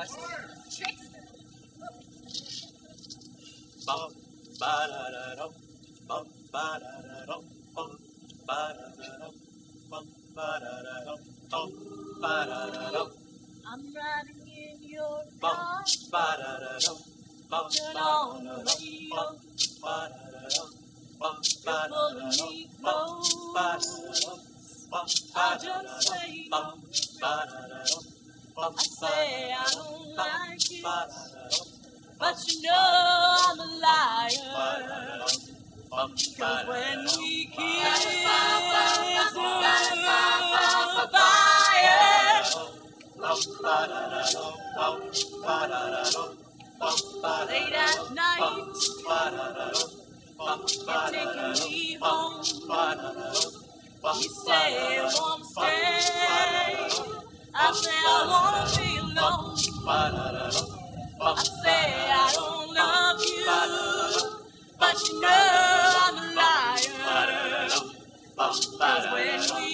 I'm riding in your car. Turn on the radio. You're pulling me close. I just say, I say I don't like you, but you know I'm a liar. 'Cause when we kiss, fire. Late at night, you're taking me home. You say you wanna stay. I say I wanna be alone. I say I don't love you, but you know I'm a liar. 'Cause when we